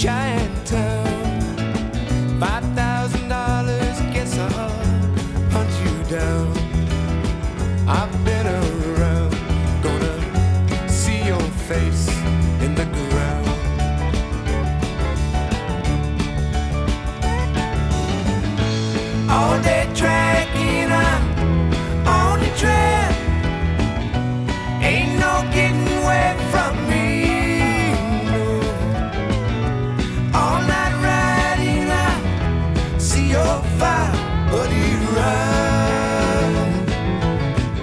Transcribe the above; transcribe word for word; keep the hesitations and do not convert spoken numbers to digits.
giant town. Five thousand dollars, guess I'll hunt you down. I've been around, gonna see your face in the ground. All day tracking, I'm on the trail. Ain't no getting away from me, no. All night riding, I see your fire